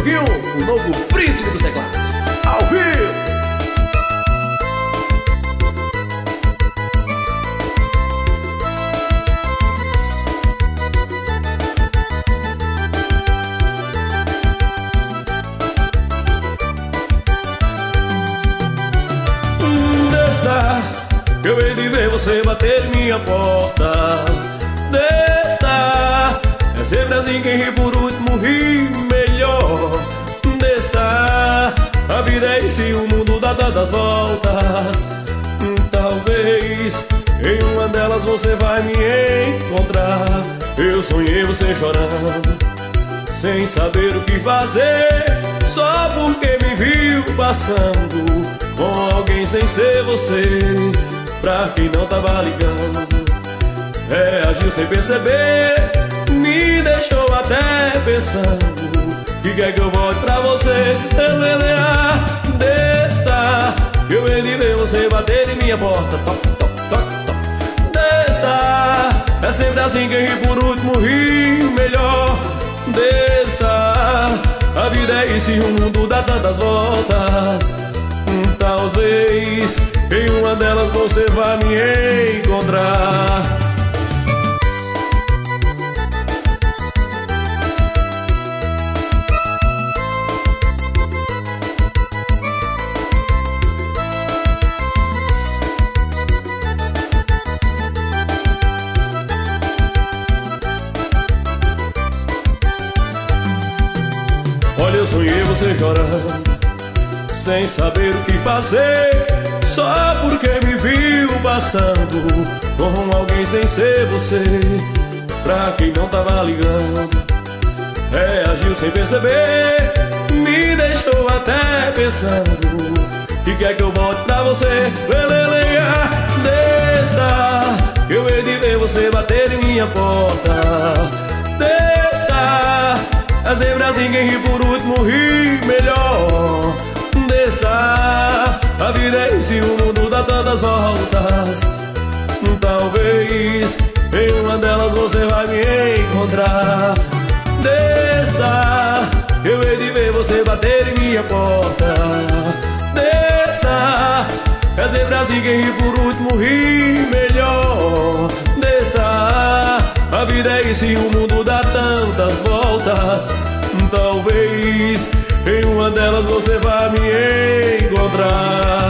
Dioguinho, o novo príncipe dos teclados, ao vivo. Eu hei de ver você bater em minha porta. Desta é sempre assim, quem ri por último ri melhor. Desta a vida é isso e o mundo dá tantas voltas. Talvez em uma delas você vai me encontrar. Eu sonhei você chorando, sem saber o que fazer, só porque me viu passando com alguém sem ser você. Pra quem não tava ligando, agiu sem perceber, me deixou até pensando que quer que eu volte pra você. Desta eu hei de ver você bater em minha porta. Toc, toc, toc, toc. Desta é sempre assim, quem ri por último ri melhor. Desta a vida é isso e o mundo dá tantas voltas. Talvez em uma delas você vá me encontrar. Olha, eu sonhei você chorando, sem saber o que fazer, só porque me viu passando com alguém sem ser você. Pra quem não tava ligando, agiu sem perceber, me deixou até pensando que quer que eu volte pra você. Desta eu hei de ver você bater em minha porta. Desta é sempre assim, quem ri por último ri melhor. Desta a vida é isso e o mundo dá tantas voltas. Talvez em uma delas você vai me encontrar. Desta eu hei de ver você bater em minha porta. Desta é sempre assim, quem ri por último ri melhor. Desta a vida é isso e o mundo dá tantas voltas. Talvez em uma delas você vai me encontrar.